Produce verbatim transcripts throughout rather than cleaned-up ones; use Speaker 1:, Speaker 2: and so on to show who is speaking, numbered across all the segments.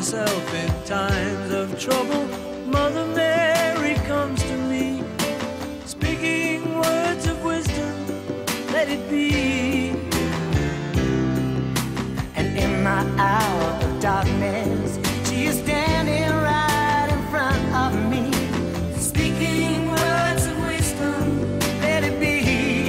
Speaker 1: myself in times of trouble, Mother Mary comes to me, speaking words of wisdom, let it be.
Speaker 2: And in my hour of darkness, she is standing right in front of me, speaking words of wisdom, let it be.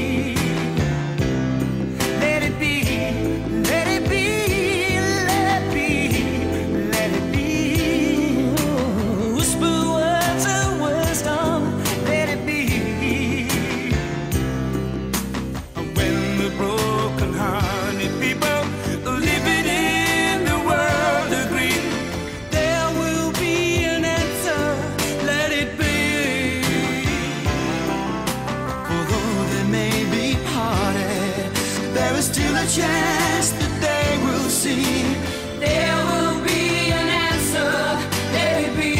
Speaker 2: Let it be, let it be, let it be, let it be. Whisper words of wisdom, let it be.
Speaker 3: When the broken-hearted people living in the world agree, there will be an answer, let it be.
Speaker 4: For though they may be parted, there is still a chance that they will see.
Speaker 2: There will be an answer, let it be.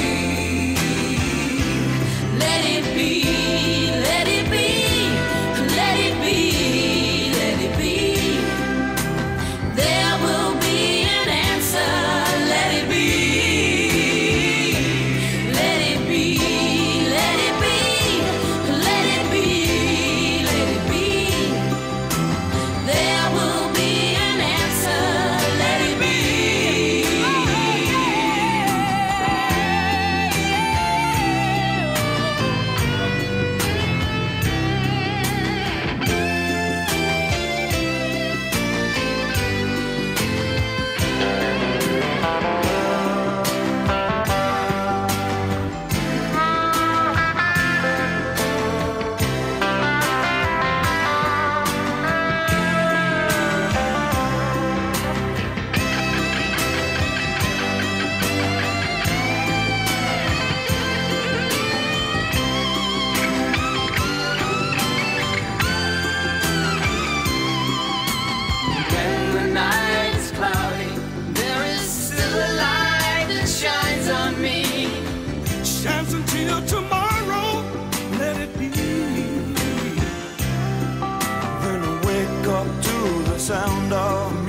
Speaker 2: Let it be, let it be, let it be, let it be. There will be an answer, let it be. Let it be, let it be, let it be, let it be. There will be an answer, let it be. When the night is cloudy, there is still a light that shines on me.
Speaker 3: Shines until tomorrow, let it be.
Speaker 4: Then I wake up to the sound of